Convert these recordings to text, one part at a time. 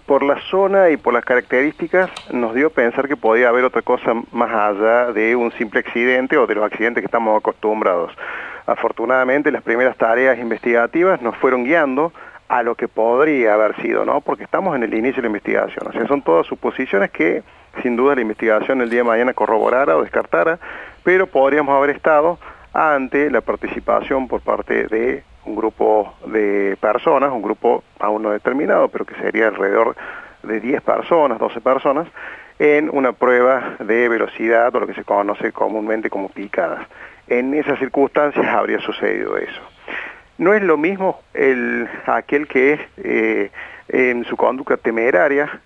por la zona y por las características nos dio a pensar que podía haber otra cosa más allá de un simple accidente o de los accidentes que estamos acostumbrados. Afortunadamente las primeras tareas investigativas nos fueron guiando a lo que podría haber sido, ¿no? Porque estamos en el inicio de la investigación, o sea, son todas suposiciones que sin duda la investigación el día de mañana corroborara o descartara, pero podríamos haber estado ante la participación por parte de un grupo de personas, un grupo aún no determinado, pero que sería alrededor de 10 personas, 12 personas, en una prueba de velocidad o lo que se conoce comúnmente como picadas. En esas circunstancias habría sucedido eso. No es lo mismo aquel que en su conducta temeraria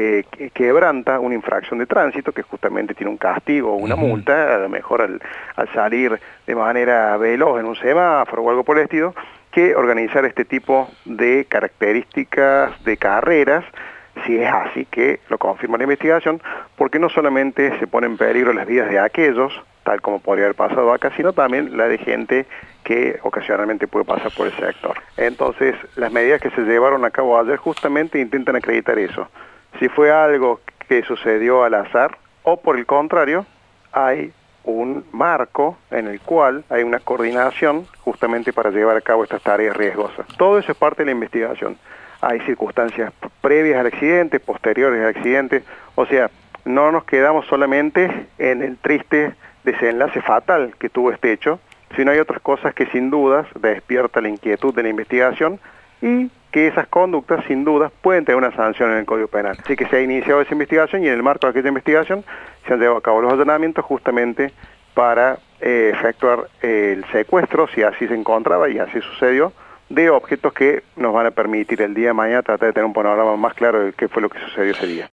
quebranta una infracción de tránsito, que justamente tiene un castigo o una multa, a lo mejor al salir de manera veloz en un semáforo o algo por el estilo, que organizar este tipo de características de carreras, si es así que lo confirma la investigación, porque no solamente se pone en peligro las vidas de aquellos, tal como podría haber pasado acá, sino también la de gente que ocasionalmente puede pasar por el sector. Entonces, las medidas que se llevaron a cabo ayer justamente intentan acreditar eso. Si fue algo que sucedió al azar, o por el contrario, hay un marco en el cual hay una coordinación justamente para llevar a cabo estas tareas riesgosas. Todo eso es parte de la investigación. Hay circunstancias previas al accidente, posteriores al accidente, o sea, no nos quedamos solamente en el triste desenlace fatal que tuvo este hecho, sino hay otras cosas que sin dudas despierta la inquietud de la investigación y que esas conductas sin dudas pueden tener una sanción en el Código Penal. Así que se ha iniciado esa investigación y en el marco de aquella investigación se han llevado a cabo los allanamientos justamente para efectuar el secuestro, si así se encontraba y así sucedió, de objetos que nos van a permitir el día de mañana tratar de tener un panorama más claro de qué fue lo que sucedió ese día.